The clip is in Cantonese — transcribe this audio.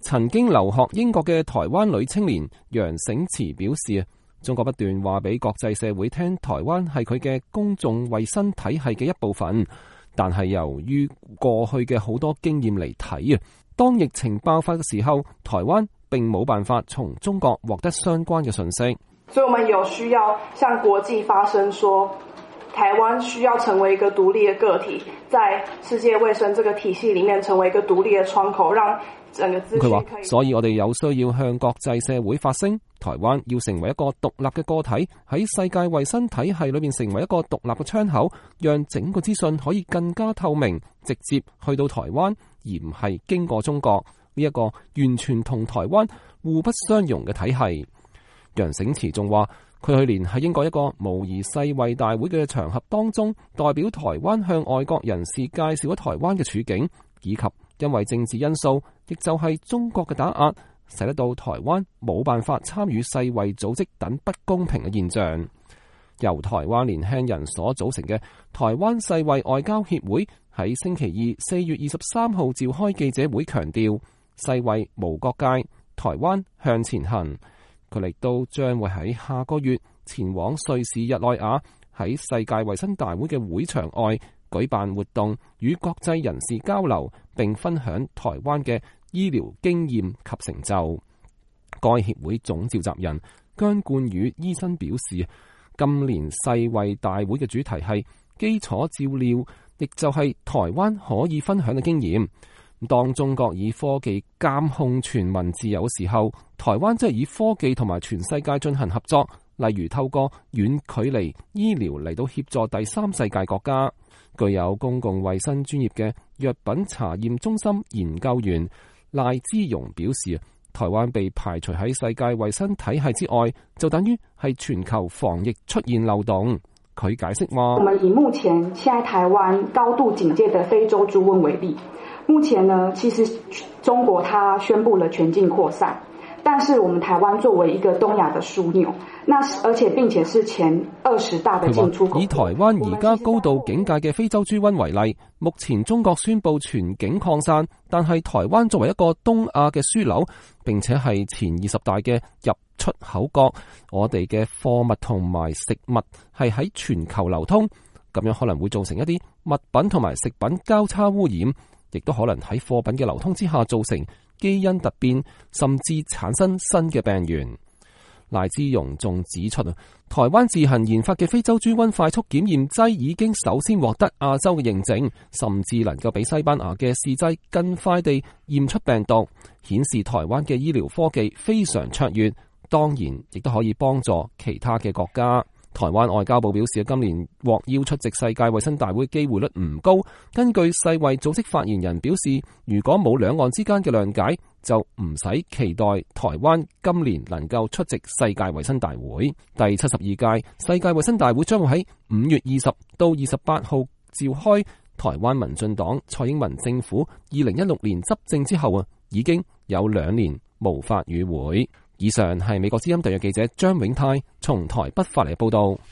曾經留學英國嘅台灣女青年楊醒慈表示，中國不斷話俾國際社會聽，台灣係佢嘅公眾衛生體系嘅一部分，但係由於過去嘅好多經驗嚟睇，當疫情爆發嘅時候，台灣並冇辦法從中國獲得相關嘅訊息。 所以我們有需要向國際發聲說，台灣需要成為一個獨立的個體，在世界衛生這個體系裏面成為一個獨立的窗口，讓整個資訊可以。佢話，所以我哋有需要向國際社會發聲，台灣要成為一個獨立嘅個體，喺世界衛生體系裏面成為一個獨立嘅窗口，讓整個資訊可以更加透明，直接去到台灣，而唔係經過中國呢一個完全同台灣互不相容嘅體系。楊醒慈仲話，佢去年喺英國一個模擬世衛大會嘅場合當中，代表台灣向外國人士介紹咗台灣嘅處境，以及因為政治因素，亦就係中國嘅打壓，使得到台灣冇辦法參與世衛組織等不公平嘅現象。由台灣年輕人所組成嘅台灣世衛外交協會喺星期二4月23號召開記者會，強調世衛無國界，台灣向前行。佢哋都將會喺下個月前往瑞士日內瓦，喺世界衛生大會嘅會場外舉辦活動，與國際人士交流，並分享台灣嘅醫療經驗及成就。該協會總召集人姜冠宇醫生表示，今年世衛大會嘅主題係基礎照料，亦就係台灣可以分享嘅經驗。當中國以科技監控全民自由嘅時候，台灣即係以科技同埋全世界進行合作，例如透過遠距離醫療嚟到協助第三世界國家。具有公共衛生專業嘅藥品查驗中心研究員賴之鎔表示，台灣被排除喺世界衛生體系之外，就等於係全球防疫出現漏洞。佢解釋話， 我們以目前現在台灣高度警戒的非洲豬瘟為例，目前呢，其實中國它宣布了全境擴散，但是我們台灣作為一個東亞的樞紐，而且並且是前20大的進出口。 以台灣而家高度警戒嘅非洲豬瘟為例，目前中國宣布全境擴散，但係台灣作為一個東亞嘅樞紐，並且係前20大嘅入出口國，我哋嘅貨物同埋食物係喺全球流通，咁樣可能會造成一啲物品同埋食品交叉污染，亦都可能喺貨品嘅流通之下造成基因突變，甚至產生新嘅病源。賴之鎔仲指出，台灣自行研發嘅非洲豬瘟快速檢驗劑已經首先獲得亞洲嘅認證，甚至能夠比西班牙嘅試劑更快地驗出病毒，顯示台灣嘅醫療科技非常卓越。當然，亦都可以幫助其他嘅國家。台灣外交部表示，今年獲邀出席世界衛生大會機會率唔高。根據世衛組織發言人表示，如果冇兩岸之間嘅諒解，就唔使期待台灣今年能夠出席世界衛生大會。第72屆世界衛生大會將會喺5月20到28號召開。台灣民進黨蔡英文政府2016年執政之後已經有2年無法與會。以上係美國之音特約記者張永泰從台北發嚟報道。